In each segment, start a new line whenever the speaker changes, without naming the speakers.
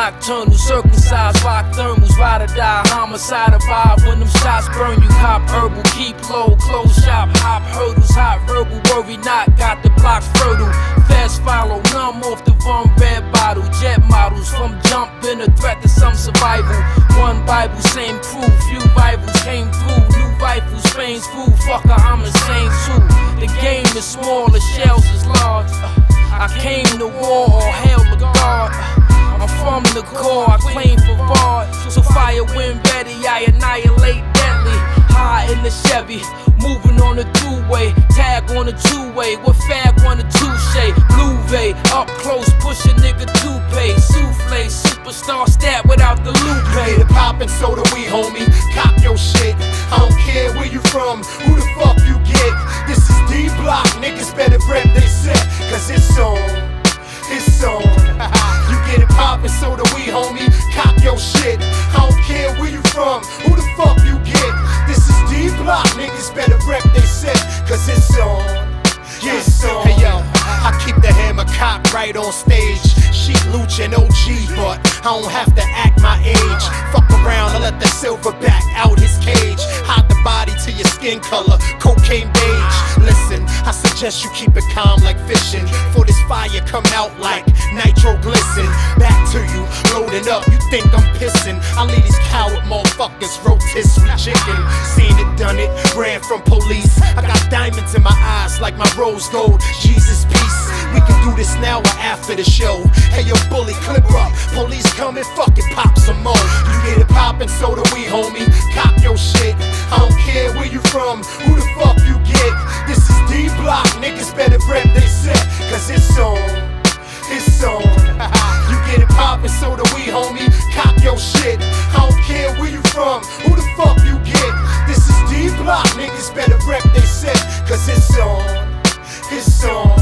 nocturnal, circumcised by thermals, ride or die, homicide survive when them shots burn you. Hop herbal, keep low, close shop, hop hurdles, hot verbal, worry not, got the blocks fertile. Fast follow, numb off the Von red bottle, jet models from jump been a threat to some survival. One Bible, same proof, few Bibles came through, new rifles, Spain's food, fucker, I'm insane too. The game is small, the shells is large. I came to war or hell to God. I'm from the core, I claim for Vard. So fire wind ready, I annihilate deadly. High in the Chevy, moving on the throughway. Tag on the two-way, what fag on the touche. Blue Vey, up close, push a nigga toupee. Souffle, superstar stat without the lupe.
Get it poppin', so do we, homie. Cop your shit. I don't care where you from, who the fuck you get. This is D-Block, niggas better rep they set, cause it's on. It's on. You get it poppin', so do we, homie. Cop your shit. I don't care where you from, who the fuck you get. This is D-Block, niggas better rep they set, cause it's on. It's on. Hey yo, I keep the hammer cocked right on stage. Sheet Luch and OG, but I don't have to act my age. Fuck around and let the silverback out his cage. Hide the body to your skin color, cocaine beige. Listen, I suggest you keep it calm like fishing. For this fire come out like nitro glisten. Back to you, loading up, you think I'm pissing. I leave these coward motherfuckers rotisserie chicken. Seen it, done it, ran from police. I got diamonds in my eyes like my rose gold. Jesus peace, we can do this now or after the show. Hey yo, bully, clip up, police coming, fucking pop some more. You get it poppin', so do we, homie. Cop your shit. I don't care where you from, who the fuck you get. This is D-Block, niggas better rep they set, cause it's on. It's on. You get it poppin', so do we, homie. Cop your shit. I don't care where you from, who the fuck you get. This is D-Block, niggas better rep they set, cause it's on. It's on.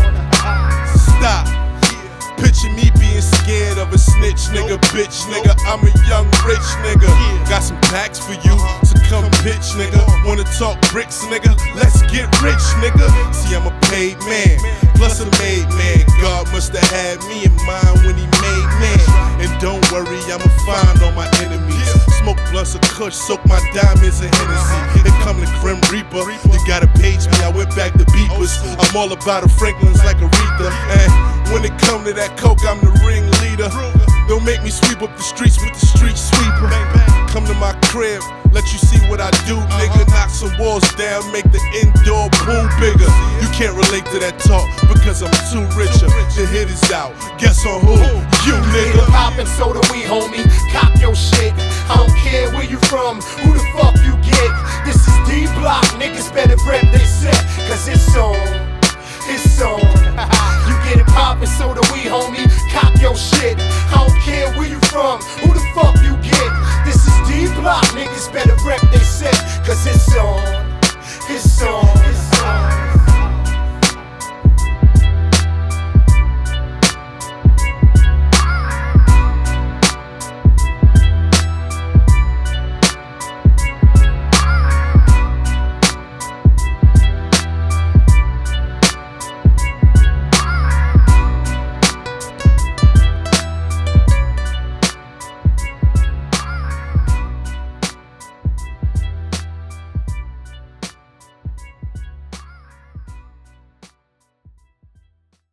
Stop. Picture me being scared of a snitch nigga, bitch nigga. I'm a young rich nigga. Got some packs for you, so come bitch nigga. Wanna talk bricks nigga? Let's get rich nigga. See, I'm a paid man, plus a made man. God must have had me in mind when he made man. And don't worry, I'ma find all my enemies. Smoke blunts of kush, soak my diamonds in Hennessy. Here come the Grim Reaper, you gotta page me, I went back to beepers. I'm all about a Franklin's like Aretha. And when it come to that coke, I'm the ringleader. Don't make me sweep up the streets with the street sweeper. Come to my crib, let you see what I do, nigga. Knock some walls down, make the indoor pool bigger. You can't relate to that talk because I'm too richer. The hit is out, guess on who? You nigga.
Poppin', so do we, homie. Cop your shit. I don't care where you from, who the fuck you get. This is D-Block, niggas better rep they set, cause it's on. It's on. You get it poppin', so do we, homie. Cop your shit. I don't care where you from, who the fuck you get. This is D-Block, niggas better rep they set, cause it's on. It's on.